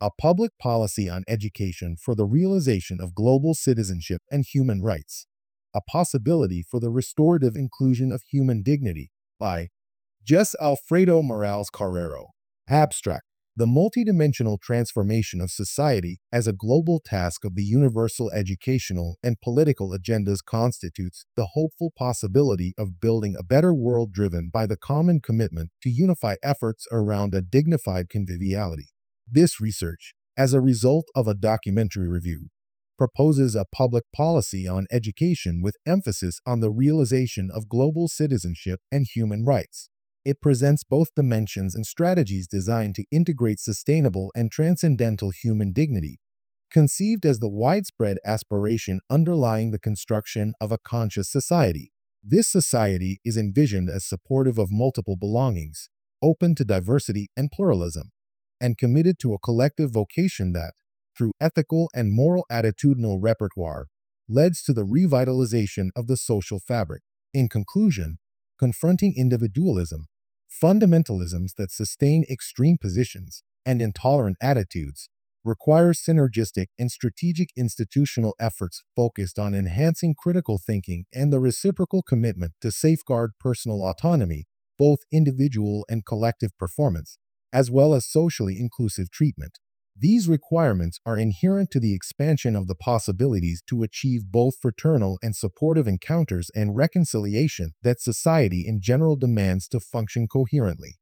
a public policy on education for the realization of global citizenship and human rights, a possibility for the restorative inclusion of human dignity, by Jess Alfredo Morales Carrero. Abstract. The multidimensional transformation of society as a global task of the universal educational and political agendas constitutes the hopeful possibility of building a better world driven by the common commitment to unify efforts around a dignified conviviality. This research, as a result of a documentary review, proposes a public policy on education with emphasis on the realization of global citizenship and human rights. It presents both dimensions and strategies designed to integrate sustainable and transcendental human dignity, conceived as the widespread aspiration underlying the construction of a conscious society. This society is envisioned as supportive of multiple belongings, open to diversity and pluralism, and committed to a collective vocation that, through ethical and moral attitudinal repertoire, leads to the revitalization of the social fabric. In conclusion, confronting individualism, fundamentalisms that sustain extreme positions, and intolerant attitudes requires synergistic and strategic institutional efforts focused on enhancing critical thinking and the reciprocal commitment to safeguard personal autonomy, both individual and collective performance, as well as socially inclusive treatment. These requirements are inherent to the expansion of the possibilities to achieve both fraternal and supportive encounters and reconciliation that society in general demands to function coherently.